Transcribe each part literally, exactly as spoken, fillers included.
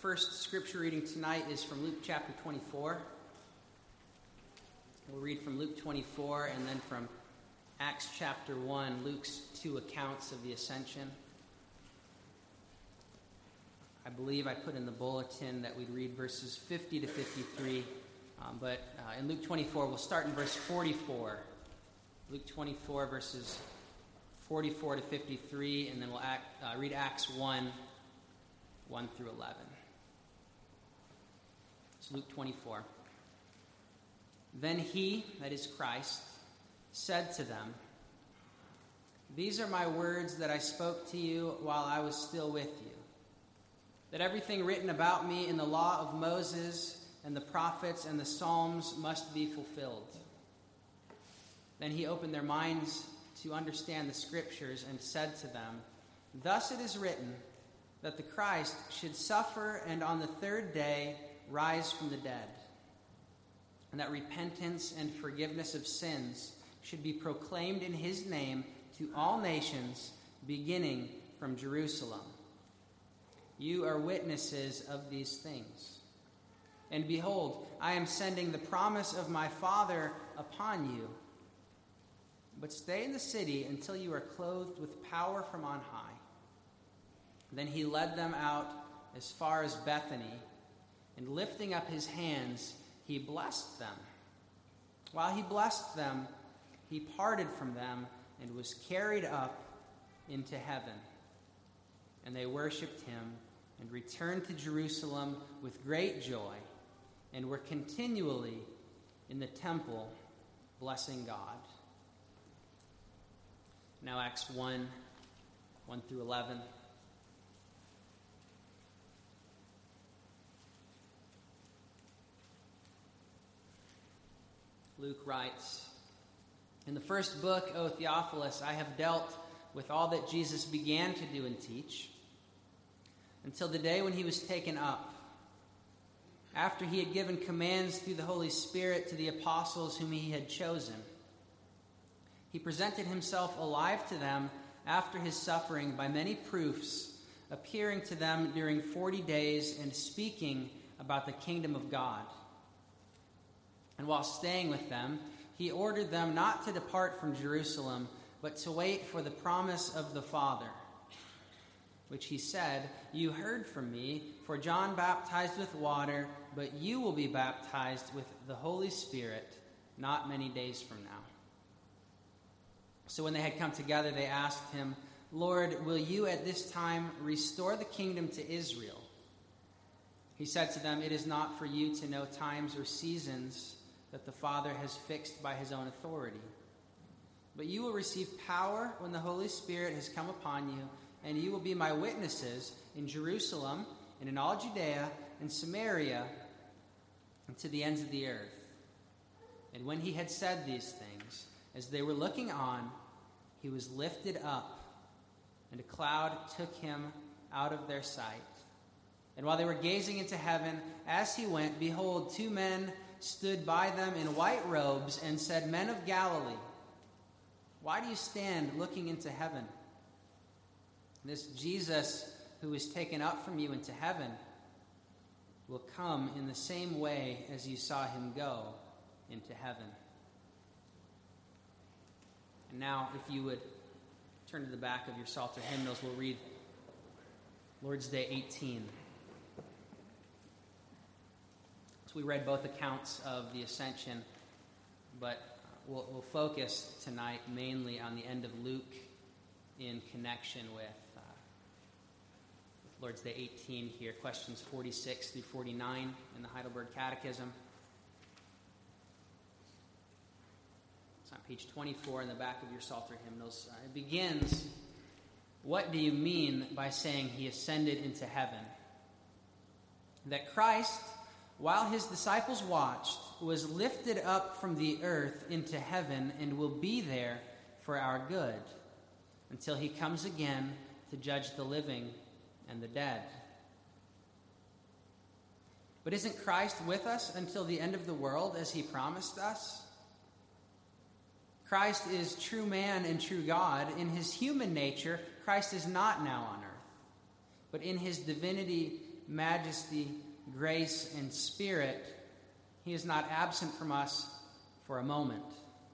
first scripture reading tonight is from Luke chapter twenty-four. We'll read from Luke twenty-four and then from Acts chapter one, Luke's two accounts of the ascension. I believe I put in the bulletin that we'd read verses fifty to fifty-three, um, but uh, in Luke twenty-four, we'll start in verse forty-four. Luke twenty-four, verses forty-four to fifty-three, and then we'll act, uh, read Acts one, one through eleven. It's Luke twenty-four. Then he, that is Christ, said to them, "These are my words that I spoke to you while I was still with you, that everything written about me in the law of Moses and the prophets and the Psalms must be fulfilled." Then he opened their minds to understand the scriptures and said to them, "Thus it is written, that the Christ should suffer and on the third day rise from the dead, and that repentance and forgiveness of sins should be proclaimed in his name to all nations, beginning from Jerusalem. You are witnesses of these things. And behold, I am sending the promise of my Father upon you. But stay in the city until you are clothed with power from on high." Then he led them out as far as Bethany, and lifting up his hands, he blessed them. While he blessed them, he parted from them and was carried up into heaven. And they worshipped him and returned to Jerusalem with great joy, and were continually in the temple blessing God. Now Acts one, one through eleven. Luke writes, "In the first book, O Theophilus, I have dealt with all that Jesus began to do and teach, until the day when he was taken up, after he had given commands through the Holy Spirit to the apostles whom he had chosen. He presented himself alive to them after his suffering by many proofs, appearing to them during forty days and speaking about the kingdom of God. And while staying with them, he ordered them not to depart from Jerusalem, but to wait for the promise of the Father, which he said, 'You heard from me, for John baptized with water, but you will be baptized with the Holy Spirit not many days from now.' So when they had come together, they asked him, 'Lord, will you at this time restore the kingdom to Israel?' He said to them, 'It is not for you to know times or seasons that the Father has fixed by his own authority. But you will receive power when the Holy Spirit has come upon you, and you will be my witnesses in Jerusalem and in all Judea and Samaria and to the ends of the earth.' And when he had said these things, as they were looking on, he was lifted up, and a cloud took him out of their sight. And while they were gazing into heaven, as he went, behold, two men stood by them in white robes and said, 'Men of Galilee, why do you stand looking into heaven? This Jesus who is taken up from you into heaven will come in the same way as you saw him go into heaven.'" And now, if you would turn to the back of your Psalter hymnals, we'll read Lord's Day eighteen. So we read both accounts of the Ascension, but we'll, we'll focus tonight mainly on the end of Luke in connection with, uh, with Lord's Day eighteen here, questions forty-six through forty-nine in the Heidelberg Catechism. It's on page twenty-four in the back of your Psalter hymnals. Uh, it begins, "What do you mean by saying he ascended into heaven? That Christ, while his disciples watched, was lifted up from the earth into heaven and will be there for our good, until he comes again to judge the living and the dead. But isn't Christ with us until the end of the world, as he promised us? Christ is true man and true God. In his human nature, Christ is not now on earth, but in his divinity, majesty, grace, and spirit, he is not absent from us for a moment.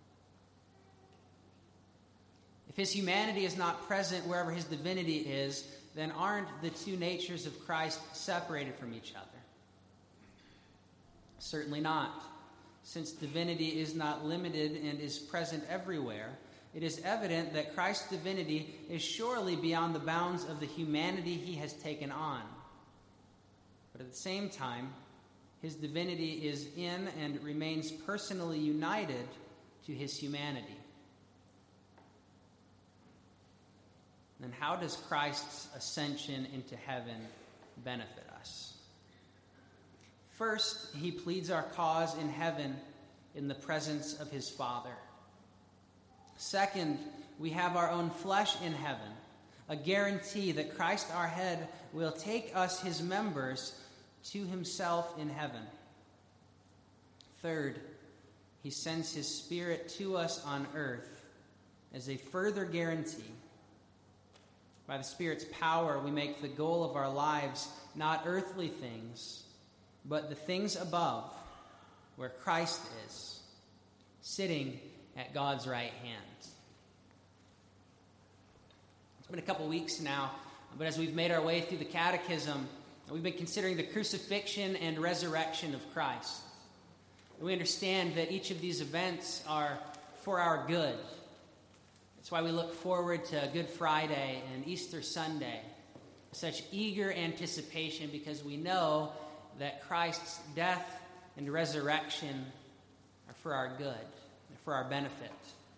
If his humanity is not present wherever his divinity is, then aren't the two natures of Christ separated from each other? Certainly not. Since divinity is not limited and is present everywhere, it is evident that Christ's divinity is surely beyond the bounds of the humanity he has taken on. But at the same time, his divinity is in and remains personally united to his humanity. Then how does Christ's ascension into heaven benefit us? First, he pleads our cause in heaven in the presence of his Father. Second, we have our own flesh in heaven, a guarantee that Christ our head will take us, his members, to himself in heaven. Third, he sends his Spirit to us on earth as a further guarantee. By the Spirit's power, we make the goal of our lives not earthly things, but the things above, where Christ is, sitting at God's right hand. It's been a couple weeks now, but as we've made our way through the Catechism, we've been considering the crucifixion and resurrection of Christ. We understand that each of these events are for our good. That's why we look forward to Good Friday and Easter Sunday with such eager anticipation, because we know that Christ's death and resurrection are for our good, for our benefit.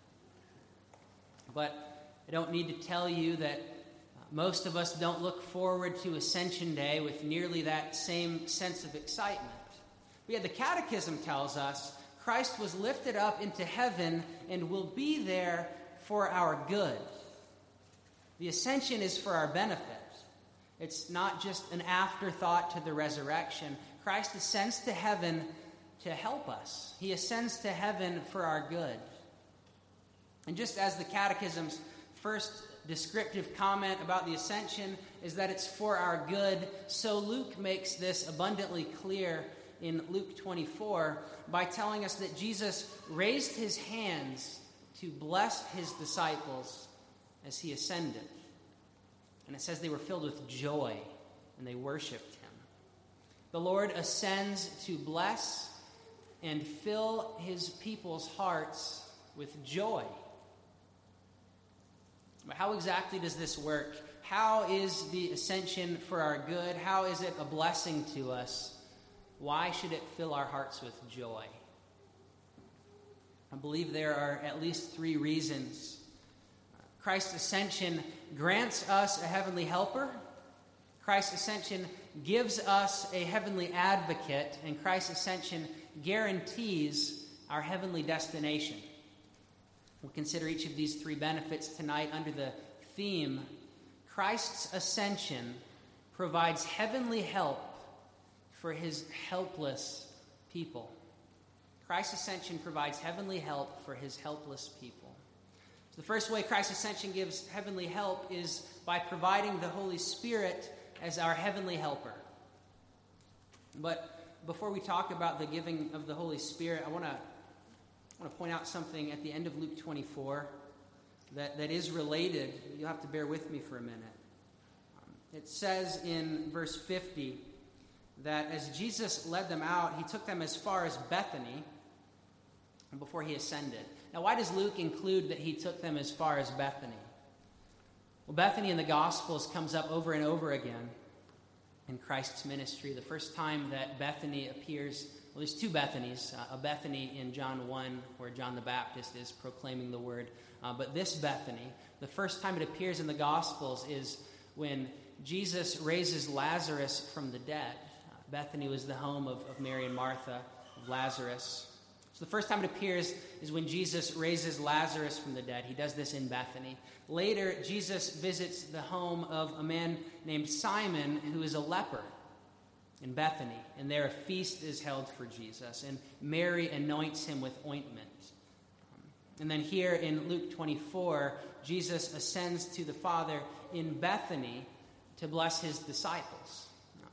But I don't need to tell you that most of us don't look forward to Ascension Day with nearly that same sense of excitement. But yet the Catechism tells us Christ was lifted up into heaven and will be there for our good. The ascension is for our benefit. It's not just an afterthought to the resurrection. Christ ascends to heaven to help us. He ascends to heaven for our good. And just as the Catechism's first descriptive comment about the ascension is that it's for our good, so Luke makes this abundantly clear in Luke twenty-four by telling us that Jesus raised his hands to bless his disciples as he ascended. And it says they were filled with joy and they worshiped him. The Lord ascends to bless and fill his people's hearts with joy. But how exactly does this work? How is the ascension for our good? How is it a blessing to us? Why should it fill our hearts with joy? I believe there are at least three reasons. Christ's ascension grants us a heavenly helper. Christ's ascension gives us a heavenly advocate. And Christ's ascension guarantees our heavenly destination. We'll consider each of these three benefits tonight under the theme, Christ's ascension provides heavenly help for his helpless people. Christ's ascension provides heavenly help for his helpless people. So the first way Christ's ascension gives heavenly help is by providing the Holy Spirit as our heavenly helper. But before we talk about the giving of the Holy Spirit, I want to I want to point out something at the end of Luke twenty-four that, that is related. You'll have to bear with me for a minute. Um, it says in verse fifty that as Jesus led them out, he took them as far as Bethany before he ascended. Now, why does Luke include that he took them as far as Bethany? Well, Bethany in the Gospels comes up over and over again in Christ's ministry. The first time that Bethany appears, well, there's two Bethanies. Uh, a Bethany in John one, where John the Baptist is proclaiming the word. Uh, but this Bethany, the first time it appears in the Gospels is when Jesus raises Lazarus from the dead. Uh, Bethany was the home of, of Mary and Martha, of Lazarus. So the first time it appears is when Jesus raises Lazarus from the dead. He does this in Bethany. Later, Jesus visits the home of a man named Simon, who is a leper, in Bethany. And there a feast is held for Jesus, and Mary anoints him with ointment. And then here in Luke twenty-four, Jesus ascends to the Father in Bethany to bless his disciples.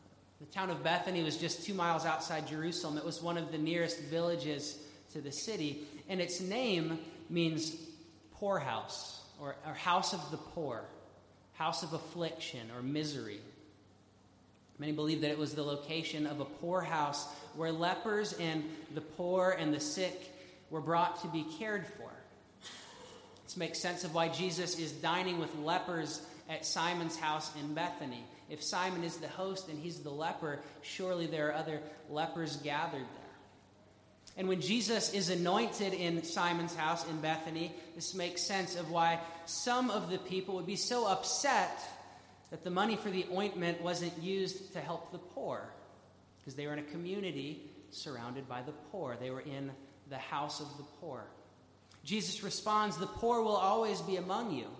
The town of Bethany was just two miles outside Jerusalem. It was one of the nearest villages to the city, and its name means poorhouse, or, or house of the poor, house of affliction or misery. Many believe that it was the location of a poorhouse where lepers and the poor and the sick were brought to be cared for. This makes sense of why Jesus is dining with lepers at Simon's house in Bethany. If Simon is the host and he's the leper, surely there are other lepers gathered there. And when Jesus is anointed in Simon's house in Bethany, this makes sense of why some of the people would be so upset that the money for the ointment wasn't used to help the poor, because they were in a community surrounded by the poor. They were in the house of the poor. Jesus responds, "The poor will always be among you."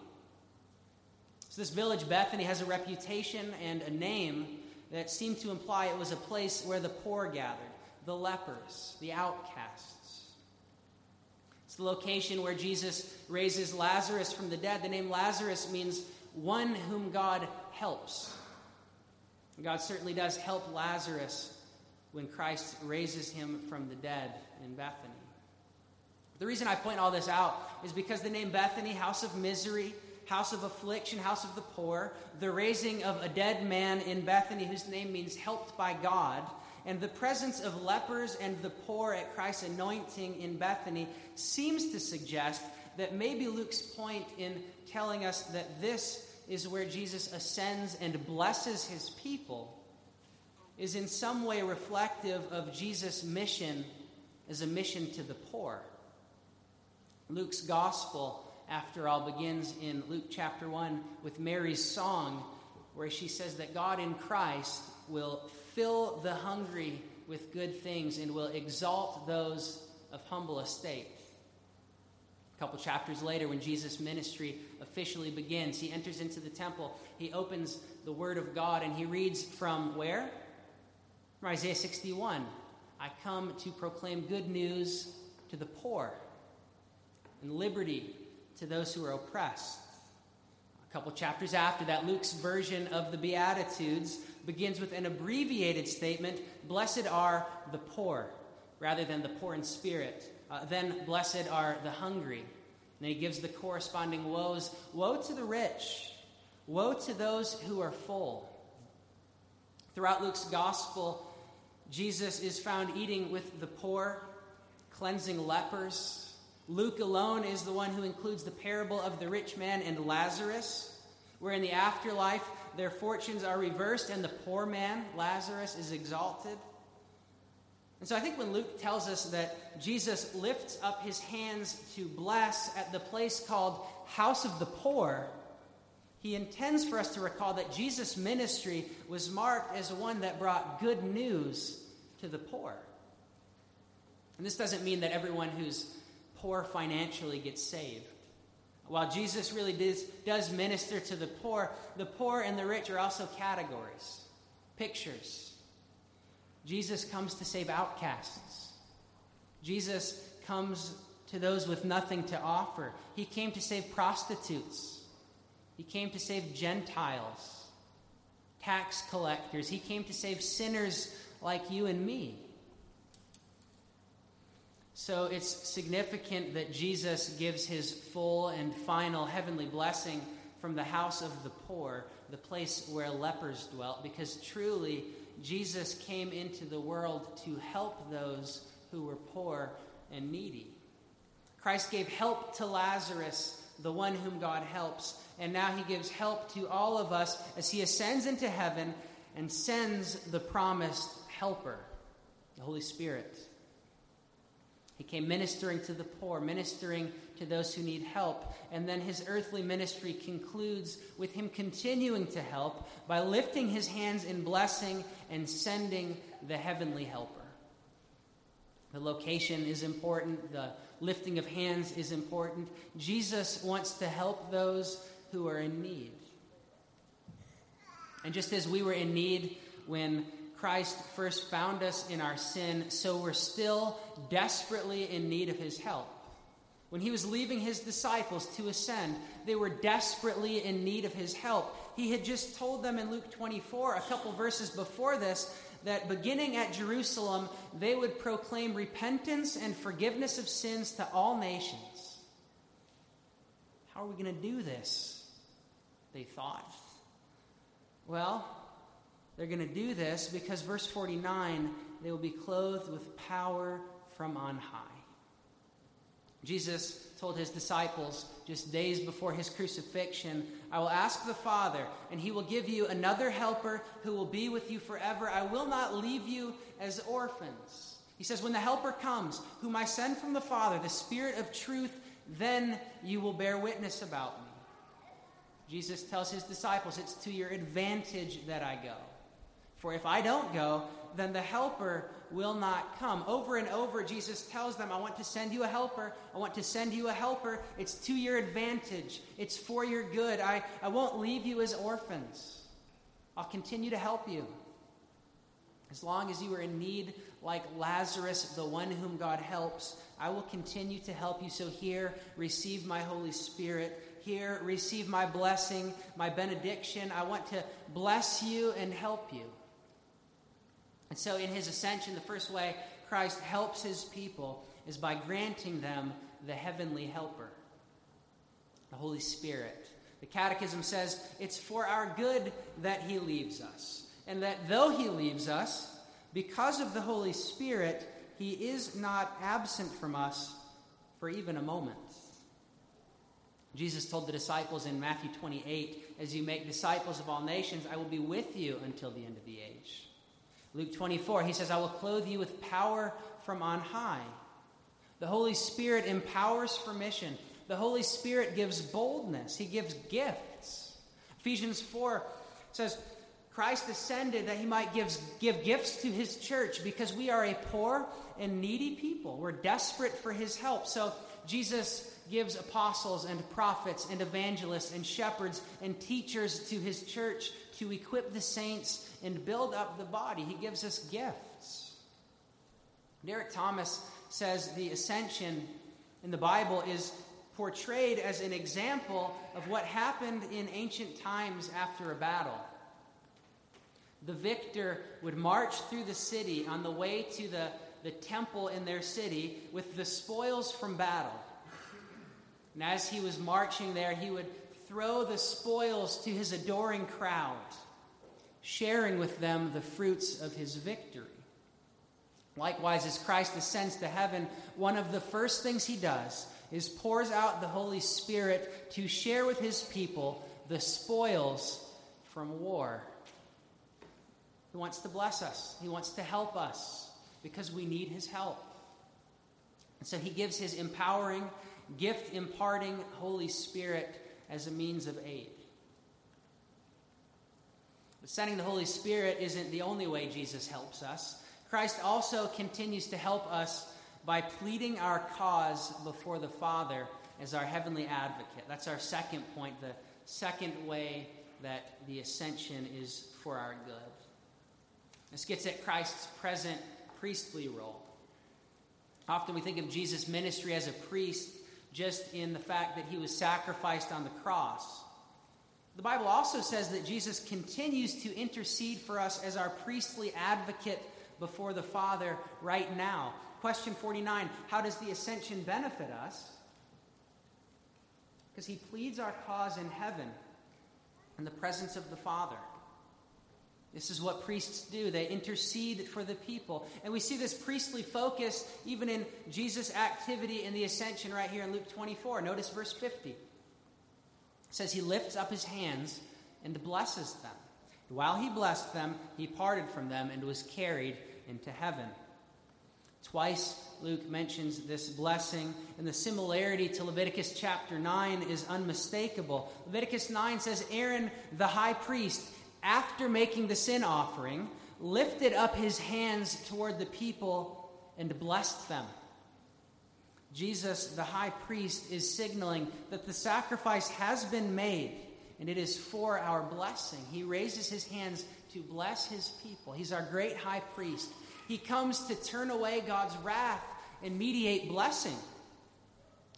So this village, Bethany, has a reputation and a name that seem to imply it was a place where the poor gathered, the lepers, the outcasts. It's the location where Jesus raises Lazarus from the dead. The name Lazarus means one whom God helps. And God certainly does help Lazarus when Christ raises him from the dead in Bethany. The reason I point all this out is because the name Bethany, house of misery, house of affliction, house of the poor, the raising of a dead man in Bethany whose name means helped by God, and the presence of lepers and the poor at Christ's anointing in Bethany seems to suggest that maybe Luke's point in telling us that this is where Jesus ascends and blesses his people is in some way reflective of Jesus' mission as a mission to the poor. Luke's gospel, after all, begins in Luke chapter one with Mary's song, where she says that God in Christ will fill the hungry with good things and will exalt those of humble estate. A couple chapters later, when Jesus' ministry officially begins, he enters into the temple, he opens the Word of God, and he reads from where? From Isaiah sixty-one. I come to proclaim good news to the poor and liberty to those who are oppressed. A couple chapters after that, Luke's version of the Beatitudes begins with an abbreviated statement, blessed are the poor, rather than the poor in spirit. Uh, then, blessed are the hungry. And he gives the corresponding woes. Woe to the rich. Woe to those who are full. Throughout Luke's gospel, Jesus is found eating with the poor, cleansing lepers. Luke alone is the one who includes the parable of the rich man and Lazarus, where in the afterlife their fortunes are reversed and the poor man, Lazarus, is exalted. And so I think when Luke tells us that Jesus lifts up his hands to bless at the place called House of the Poor, he intends for us to recall that Jesus' ministry was marked as one that brought good news to the poor. And this doesn't mean that everyone who's poor financially gets saved. While Jesus really does, does minister to the poor, the poor and the rich are also categories, pictures. Jesus comes to save outcasts. Jesus comes to those with nothing to offer. He came to save prostitutes. He came to save Gentiles, tax collectors. He came to save sinners like you and me. So it's significant that Jesus gives his full and final heavenly blessing from the house of the poor, the place where lepers dwelt, because truly Jesus came into the world to help those who were poor and needy. Christ gave help to Lazarus, the one whom God helps, and now he gives help to all of us as he ascends into heaven and sends the promised helper, the Holy Spirit. He came ministering to the poor, ministering to those who need help. And then his earthly ministry concludes with him continuing to help by lifting his hands in blessing and sending the heavenly helper. The location is important. The lifting of hands is important. Jesus wants to help those who are in need. And just as we were in need when Christ first found us in our sin, so we're still desperately in need of his help. When he was leaving his disciples to ascend, they were desperately in need of his help. He had just told them in Luke twenty-four, a couple verses before this, that beginning at Jerusalem, they would proclaim repentance and forgiveness of sins to all nations. How are we going to do this? They thought. Well, they're going to do this because verse forty-nine, they will be clothed with power from on high. Jesus told his disciples just days before his crucifixion, I will ask the Father, and he will give you another helper who will be with you forever. I will not leave you as orphans. He says, when the helper comes, whom I send from the Father, the Spirit of truth, then you will bear witness about me. Jesus tells his disciples, it's to your advantage that I go. For if I don't go, then the helper will not come. Over and over, Jesus tells them, I want to send you a helper. I want to send you a helper. It's to your advantage. It's for your good. I, I won't leave you as orphans. I'll continue to help you. As long as you are in need, like Lazarus, the one whom God helps, I will continue to help you. So here, receive my Holy Spirit. Here, receive my blessing, my benediction. I want to bless you and help you. And so in his ascension, the first way Christ helps his people is by granting them the heavenly helper, the Holy Spirit. The Catechism says it's for our good that he leaves us, and that though he leaves us, because of the Holy Spirit, he is not absent from us for even a moment. Jesus told the disciples in Matthew twenty-eight, as you make disciples of all nations, I will be with you until the end of the age. Luke twenty-four, he says, I will clothe you with power from on high. The Holy Spirit empowers for mission. The Holy Spirit gives boldness. He gives gifts. Ephesians four says, Christ ascended that he might give, give gifts to his church because we are a poor and needy people. We're desperate for his help. So Jesus gives apostles and prophets and evangelists and shepherds and teachers to his church to equip the saints and build up the body. He gives us gifts. Derek Thomas says the ascension in the Bible is portrayed as an example of what happened in ancient times after a battle. The victor would march through the city on the way to the, the temple in their city with the spoils from battle. And as he was marching there, he would throw the spoils to his adoring crowd, sharing with them the fruits of his victory. Likewise, as Christ ascends to heaven, one of the first things he does is pours out the Holy Spirit to share with his people the spoils from war. He wants to bless us. He wants to help us because we need his help. And so he gives his empowering, gift-imparting Holy Spirit as a means of aid. But sending the Holy Spirit isn't the only way Jesus helps us. Christ also continues to help us by pleading our cause before the Father as our heavenly advocate. That's our second point, the second way that the ascension is for our good. This gets at Christ's present priestly role. Often we think of Jesus' ministry as a priest just in the fact that he was sacrificed on the cross. The Bible also says that Jesus continues to intercede for us as our priestly advocate before the Father right now. Question forty-nine, how does the ascension benefit us? Because he pleads our cause in heaven in the presence of the Father. This is what priests do. They intercede for the people. And we see this priestly focus even in Jesus' activity in the ascension right here in Luke twenty-four. Notice verse fifty. It says he lifts up his hands and blesses them. While he blessed them, he parted from them and was carried into heaven. Twice Luke mentions this blessing, and the similarity to Leviticus chapter nine is unmistakable. Leviticus nine says, Aaron, the high priest, after making the sin offering, lifted up his hands toward the people and blessed them. Jesus, the high priest, is signaling that the sacrifice has been made, and it is for our blessing. He raises his hands to bless his people. He's our great high priest. He comes to turn away God's wrath and mediate blessing.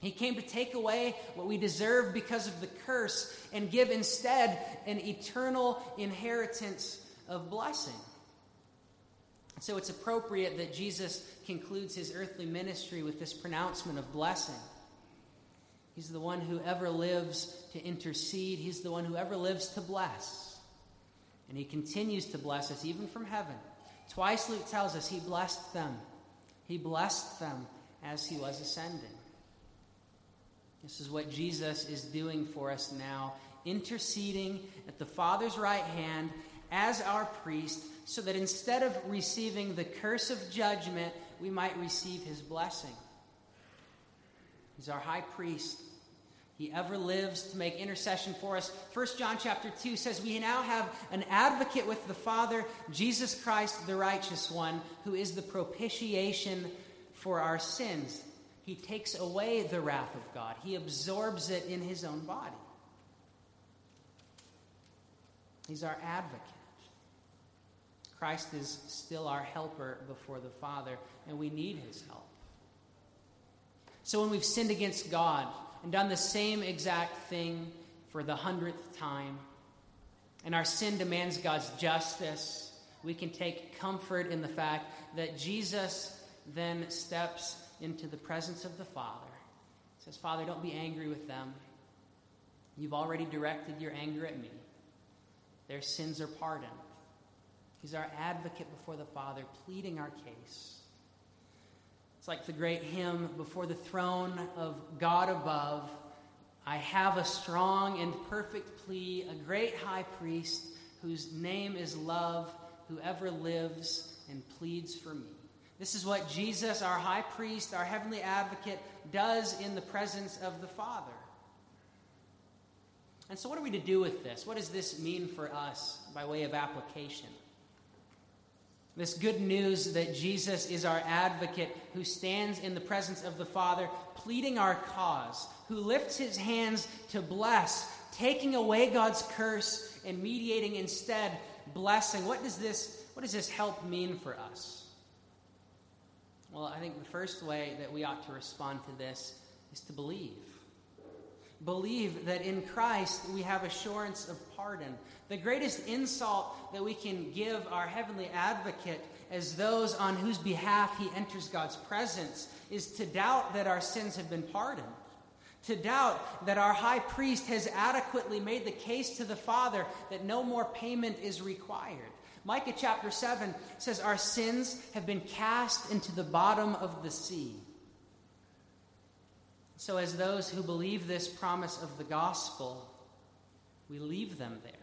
He came to take away what we deserve because of the curse and give instead an eternal inheritance of blessing. So it's appropriate that Jesus concludes his earthly ministry with this pronouncement of blessing. He's the one who ever lives to intercede. He's the one who ever lives to bless. And he continues to bless us even from heaven. Twice Luke tells us he blessed them. He blessed them as he was ascending. This is what Jesus is doing for us now, interceding at the Father's right hand as our priest, so that instead of receiving the curse of judgment, we might receive his blessing. He's our high priest. He ever lives to make intercession for us. First John chapter two says, we now have an advocate with the Father, Jesus Christ, the righteous one, who is the propitiation for our sins. He takes away the wrath of God. He absorbs it in his own body. He's our advocate. Christ is still our helper before the Father, and we need his help. So when we've sinned against God and done the same exact thing for the hundredth time, and our sin demands God's justice, we can take comfort in the fact that Jesus then steps into the presence of the Father. He says, Father, don't be angry with them. You've already directed your anger at me. Their sins are pardoned. He's our advocate before the Father, pleading our case. It's like the great hymn, before the throne of God above, I have a strong and perfect plea, a great high priest whose name is love, who ever lives and pleads for me. This is what Jesus, our high priest, our heavenly advocate, does in the presence of the Father. And so what are we to do with this? What does this mean for us by way of application? This good news that Jesus is our advocate who stands in the presence of the Father, pleading our cause, who lifts his hands to bless, taking away God's curse and mediating instead blessing. What does this, what does this help mean for us? Well, I think the first way that we ought to respond to this is to believe. Believe that in Christ we have assurance of pardon. The greatest insult that we can give our heavenly advocate as those on whose behalf he enters God's presence is to doubt that our sins have been pardoned. To doubt that our high priest has adequately made the case to the Father that no more payment is required. Micah chapter seven says our sins have been cast into the bottom of the sea. So as those who believe this promise of the gospel, we leave them there.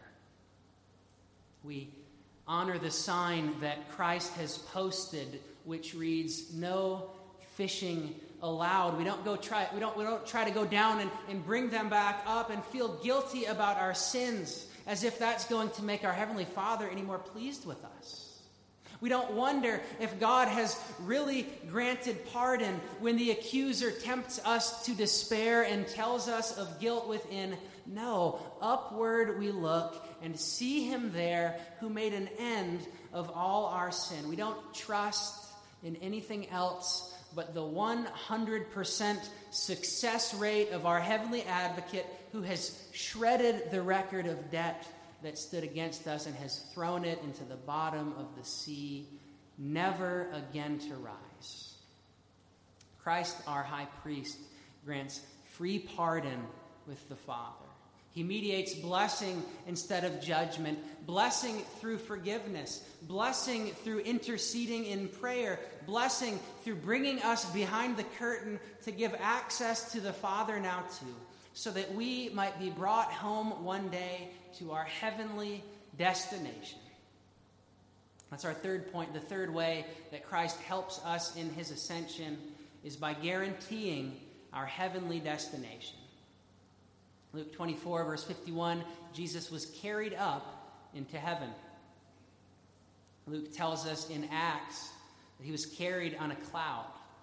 We honor the sign that Christ has posted, which reads, no fishing allowed. We don't go try we don't we don't try to go down and, and bring them back up and feel guilty about our sins, as if that's going to make our Heavenly Father any more pleased with us. We don't wonder if God has really granted pardon when the accuser tempts us to despair and tells us of guilt within. No, upward we look and see him there who made an end of all our sin. We don't trust in anything else but the one hundred percent success rate of our heavenly advocate who has shredded the record of debt that stood against us and has thrown it into the bottom of the sea, never again to rise. Christ, our high priest, grants free pardon with the Father. He mediates blessing instead of judgment, blessing through forgiveness, blessing through interceding in prayer, blessing through bringing us behind the curtain to give access to the Father now too, so that we might be brought home one day to our heavenly destination. That's our third point. The third way that Christ helps us in his ascension is by guaranteeing our heavenly destination. Luke twenty-four, verse fifty-one, Jesus was carried up into heaven. Luke tells us in Acts that he was carried on a cloud.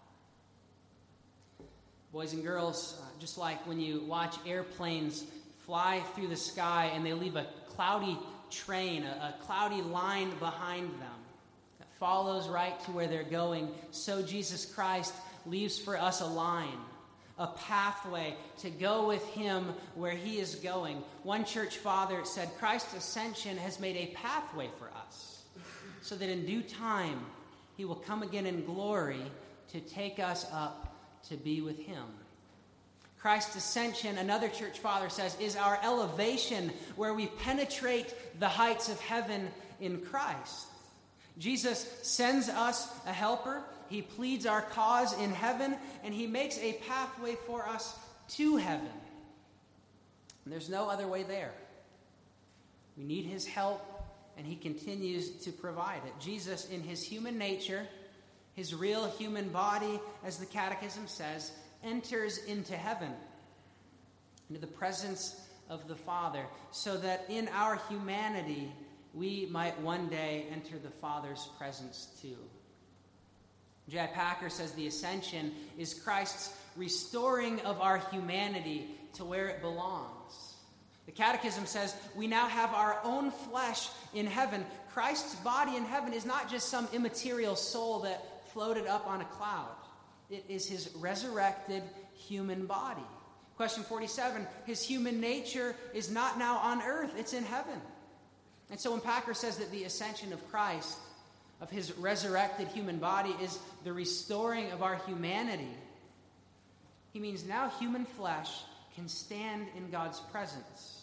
Boys and girls, uh, just like when you watch airplanes fly through the sky and they leave a cloudy train, a, a cloudy line behind them that follows right to where they're going, so Jesus Christ leaves for us a line, a pathway to go with him where he is going. One church father said, Christ's ascension has made a pathway for us, so that in due time he will come again in glory to take us up to be with him. Christ's ascension, another church father says, is our elevation where we penetrate the heights of heaven in Christ. Jesus sends us a helper. He pleads our cause in heaven, and he makes a pathway for us to heaven. And there's no other way there. We need his help, and he continues to provide it. Jesus, in his human nature, his real human body, as the Catechism says, enters into heaven, into the presence of the Father, so that in our humanity we might one day enter the Father's presence too. J I Packer says the ascension is Christ's restoring of our humanity to where it belongs. The Catechism says we now have our own flesh in heaven. Christ's body in heaven is not just some immaterial soul that floated up on a cloud. It is his resurrected human body. Question forty-seven, his human nature is not now on earth, it's in heaven. And so when Packer says that the ascension of Christ, of his resurrected human body, is the restoring of our humanity, he means now human flesh can stand in God's presence.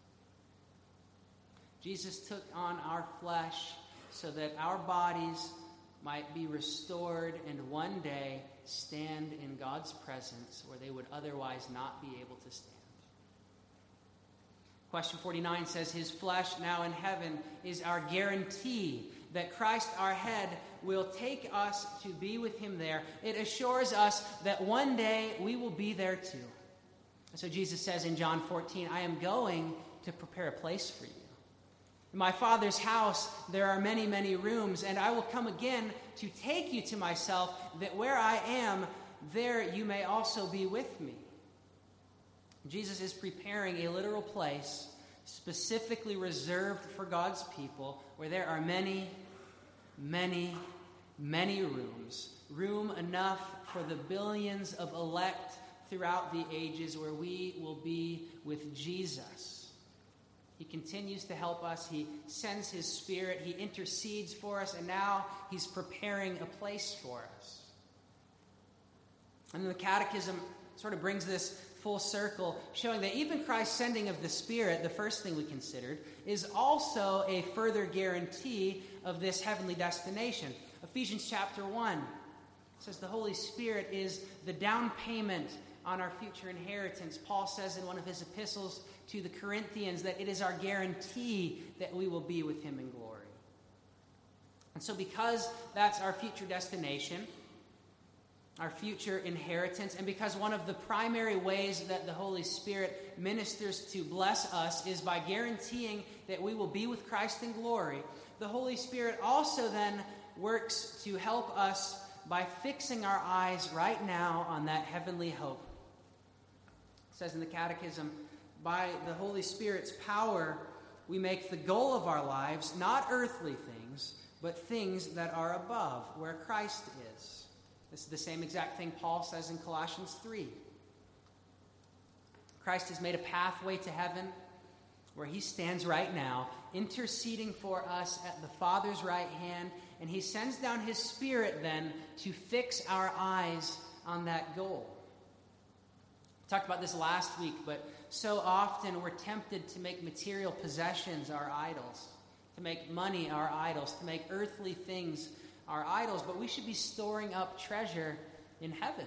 Jesus took on our flesh so that our bodies might be restored and one day stand in God's presence where they would otherwise not be able to stand. Question forty-nine says, his flesh now in heaven is our guarantee that Christ, our head, will take us to be with him there. It assures us that one day we will be there too. So Jesus says in John fourteen, I am going to prepare a place for you. In my Father's house there are many, many rooms, and I will come again to take you to myself, that where I am, there you may also be with me. Jesus is preparing a literal place specifically reserved for God's people, where there are many, many, many rooms. Room enough for the billions of elect throughout the ages, where we will be with Jesus. He continues to help us. He sends his Spirit. He intercedes for us, and now he's preparing a place for us. And the Catechism sort of brings this full circle, showing that even Christ's sending of the Spirit, the first thing we considered, is also a further guarantee of this heavenly destination. Ephesians chapter one says the Holy Spirit is the down payment on our future inheritance. Paul says in one of his epistles to the Corinthians that it is our guarantee that we will be with him in glory. And so because that's our future destination, our future inheritance, and because one of the primary ways that the Holy Spirit ministers to bless us is by guaranteeing that we will be with Christ in glory, the Holy Spirit also then works to help us by fixing our eyes right now on that heavenly hope. It says in the Catechism, by the Holy Spirit's power, we make the goal of our lives not earthly things, but things that are above, where Christ is. This is the same exact thing Paul says in Colossians three. Christ has made a pathway to heaven where he stands right now, interceding for us at the Father's right hand, and he sends down his Spirit then to fix our eyes on that goal. We talked about this last week, but so often we're tempted to make material possessions our idols, to make money our idols, to make earthly things our idols, but we should be storing up treasure in heaven.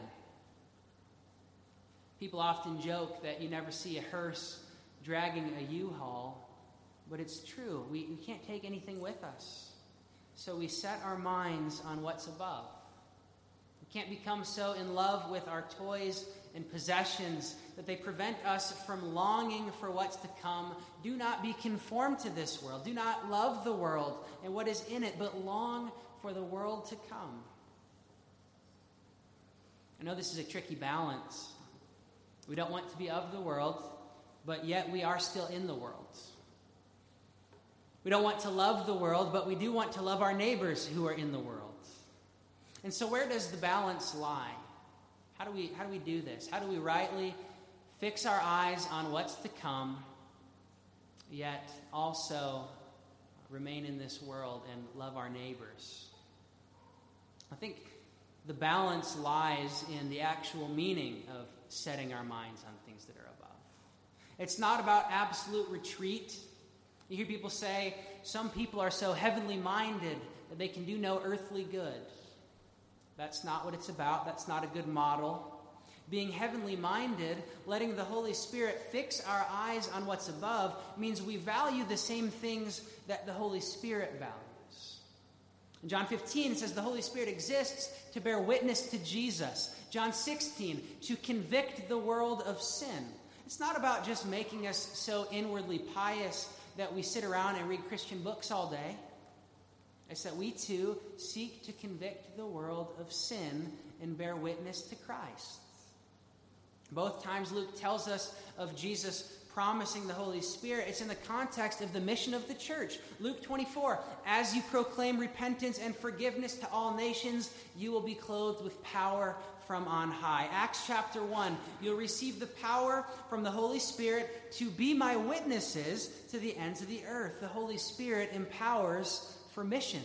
People often joke that you never see a hearse dragging a U-Haul, but it's true. We, we can't take anything with us. So we set our minds on what's above. We can't become so in love with our toys and possessions that they prevent us from longing for what's to come. Do not be conformed to this world. Do not love the world and what is in it, but long for the world to come. I know this is a tricky balance. We don't want to be of the world, but yet we are still in the world. We don't want to love the world, but we do want to love our neighbors who are in the world. And so where does the balance lie? How do we, how do we do this? How do we rightly fix our eyes on what's to come, yet also remain in this world and love our neighbors? I think the balance lies in the actual meaning of setting our minds on things that are above. It's not about absolute retreat. You hear people say, some people are so heavenly minded that they can do no earthly good. That's not what it's about. That's not a good model. Being heavenly minded, letting the Holy Spirit fix our eyes on what's above, means we value the same things that the Holy Spirit values. In John fifteen, it says the Holy Spirit exists to bear witness to Jesus. John sixteen, to convict the world of sin. It's not about just making us so inwardly pious that we sit around and read Christian books all day. It's that we too seek to convict the world of sin and bear witness to Christ. Both times Luke tells us of Jesus promising the Holy Spirit. It's in the context of the mission of the church. Luke twenty-four, as you proclaim repentance and forgiveness to all nations, you will be clothed with power from on high. Acts chapter one, you'll receive the power from the Holy Spirit to be my witnesses to the ends of the earth. The Holy Spirit empowers for mission.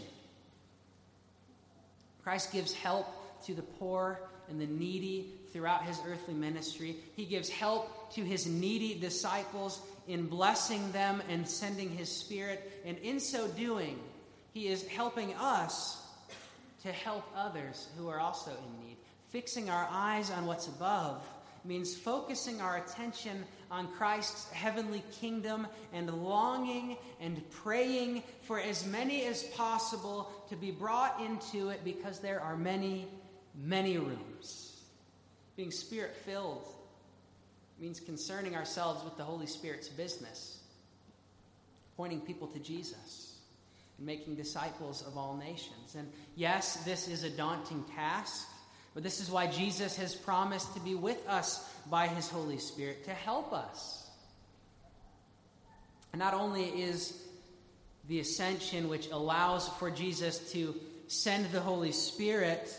Christ gives help to the poor and the needy throughout his earthly ministry. He gives help to his needy disciples in blessing them and sending his Spirit. And in so doing, he is helping us to help others who are also in need. Fixing our eyes on what's above means focusing our attention on Christ's heavenly kingdom and longing and praying for as many as possible to be brought into it, because there are many, many rooms. Being Spirit-filled means concerning ourselves with the Holy Spirit's business, pointing people to Jesus and making disciples of all nations. And yes, this is a daunting task, but this is why Jesus has promised to be with us by his Holy Spirit to help us. And not only is the ascension, which allows for Jesus to send the Holy Spirit,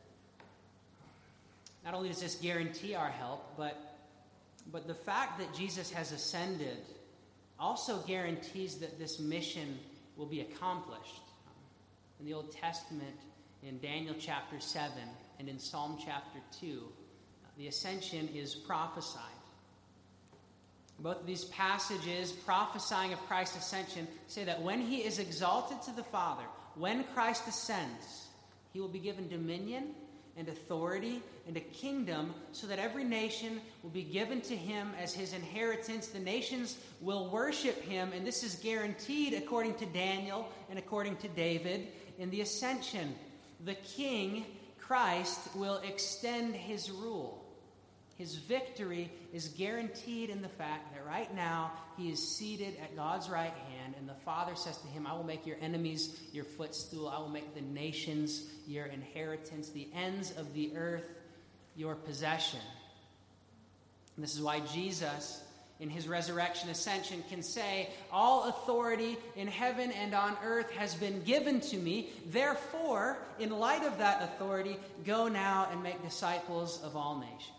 not only does this guarantee our help, but, but the fact that Jesus has ascended also guarantees that this mission will be accomplished. In the Old Testament, in Daniel chapter seven, and in Psalm chapter two, the ascension is prophesied. Both of these passages prophesying of Christ's ascension say that when he is exalted to the Father, when Christ ascends, he will be given dominion and authority and a kingdom, so that every nation will be given to him as his inheritance. The nations will worship him, and this is guaranteed according to Daniel and according to David in the ascension. The King, Christ, will extend his rule. His victory is guaranteed in the fact that right now he is seated at God's right hand, and the Father says to him, I will make your enemies your footstool. I will make the nations your inheritance, the ends of the earth your possession. And this is why Jesus, in his resurrection ascension, can say, all authority in heaven and on earth has been given to me. Therefore, in light of that authority, go now and make disciples of all nations.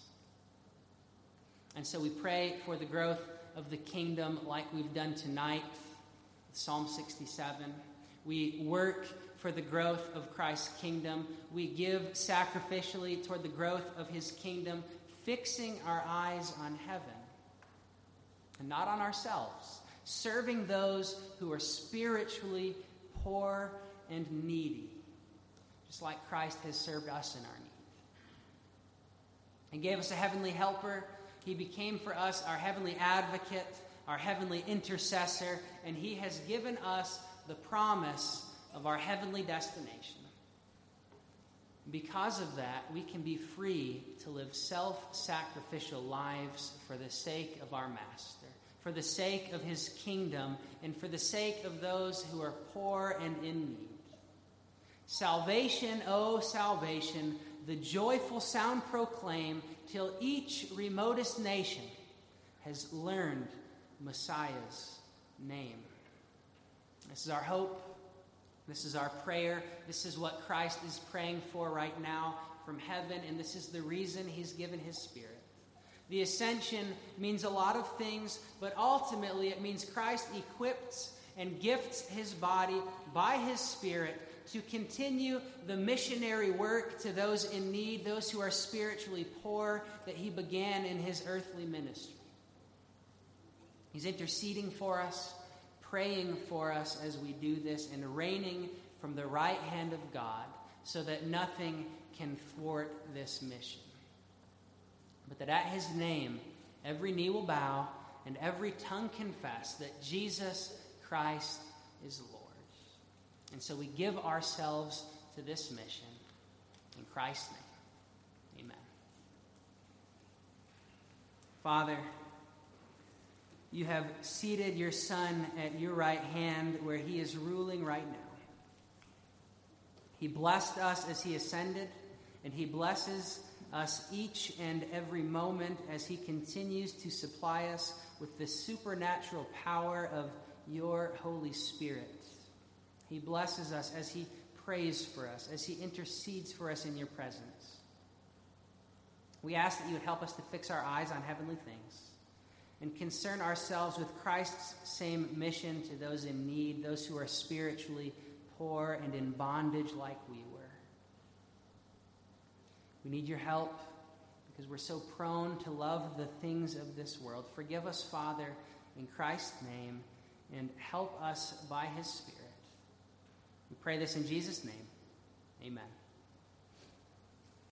And so we pray for the growth of the kingdom like we've done tonight, Psalm sixty-seven. We work for the growth of Christ's kingdom. We give sacrificially toward the growth of his kingdom, fixing our eyes on heaven and not on ourselves, serving those who are spiritually poor and needy, just like Christ has served us in our need. He gave us a heavenly helper. He became for us our heavenly advocate, our heavenly intercessor, and he has given us the promise of our heavenly destination. Because of that, we can be free to live self-sacrificial lives for the sake of our Master, for the sake of his kingdom, and for the sake of those who are poor and in need. Salvation, oh salvation, the joyful sound proclaim, till each remotest nation has learned Messiah's name. This is our hope. This is our prayer. This is what Christ is praying for right now. from heaven, and this is the reason he's given his Spirit. The ascension means a lot of things, but ultimately it means Christ equips and gifts his body by his Spirit to continue the missionary work to those in need, those who are spiritually poor, that he began in his earthly ministry. He's interceding for us, praying for us as we do this, and reigning from the right hand of God so that nothing can thwart this mission. But that at his name, every knee will bow and every tongue confess that Jesus Christ is Lord. And so we give ourselves to this mission. In Christ's name, amen. Father, you have seated your Son at your right hand where he is ruling right now. He blessed us as he ascended, and he blesses us each and every moment as he continues to supply us with the supernatural power of your Holy Spirit. He blesses us as he prays for us, as he intercedes for us in your presence. We ask that you would help us to fix our eyes on heavenly things and concern ourselves with Christ's same mission to those in need, those who are spiritually poor and in bondage like we were. We need your help because we're so prone to love the things of this world. Forgive us, Father, in Christ's name, and help us by his Spirit. We pray this in Jesus' name. Amen.